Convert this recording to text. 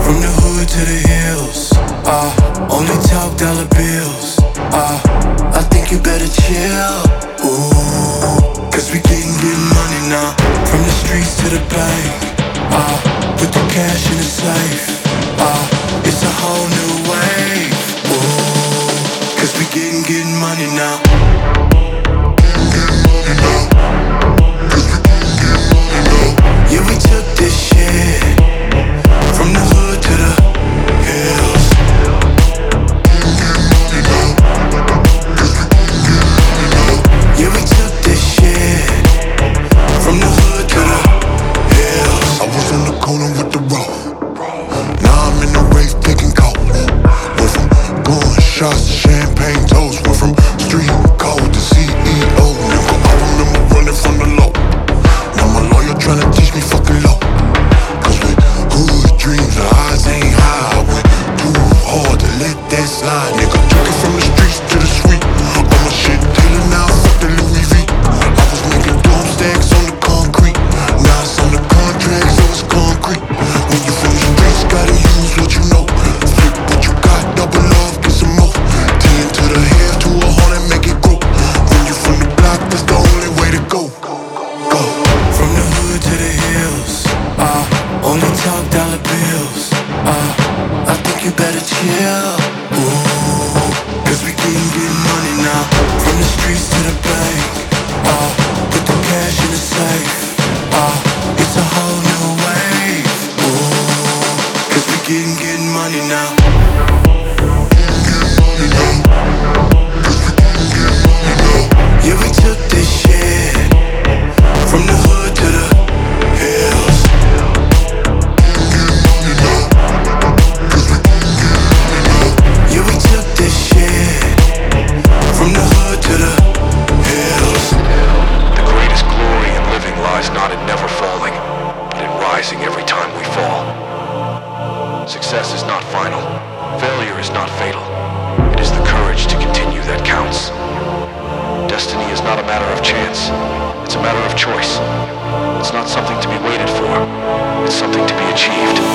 From the hood to the hills, only talk dollar bills. I think you better chill. Ooh, cause we getting money now. From the streets to the bank, put the cash in the safe. It's a whole new wave. Ooh, cause we getting money now. Yeah, we took this shit from the hood to the hills. Yeah, we took this shit from the hood to the hills. I was on the corner with the road. Now I'm in the rave taking calls. Went from going shots to champagne toast. Went from street code to CEO. Nigga, I remember running from the low. Now my lawyer tryna teach me fucking low. Cause with hood dreams, the eyes ain't high. I went too hard to let that slide. Nigga, took it from the streets to the suite. All my shit dealer now, fuck the Louis V. I was making dome stacks on the concrete. Now it's on the contract, so it's concrete. When you from the streets, gotta use what you know. Flip what you got, double off, get some more. 10 to the half, to 100, make it grow. When you from the block, that's the only way to go. Go. From the hood to the hills, only talk dollar bills. I think you better chill. Ooh, cause we getting money now. From the streets to the bank, put the cash in the safe. It's a whole new wave. Ooh, cause we getting money now. Yeah, we took this shit from the hood to the hills. Yeah, we took this shit from the hood to the hills. The greatest glory in living lies not in never falling, but in rising every time we fall. Success is not final. Failure is not fatal. It is the courage to continue that counts. Destiny is not a matter of chance. It's a matter of choice. It's not something to be waited for. It's something to be achieved.